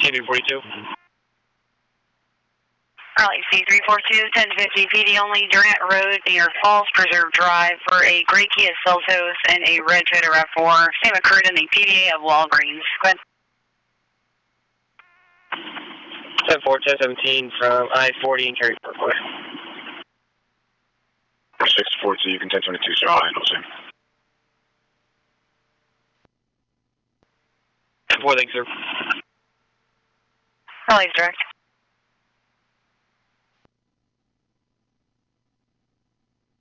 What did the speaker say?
42. Raleigh C342, 1050 PD only, Durant Road near Falls Preserve Drive for a gray Kia Seltos and a red Toyota RAV4. Same occurred in the PDA of Walgreens. Go ahead. 10-4, 1017 from I-40 and carry Parkway. 642, you can 1022, sir. I'll handle, sir. 10-4, thanks, sir. Raleigh's direct.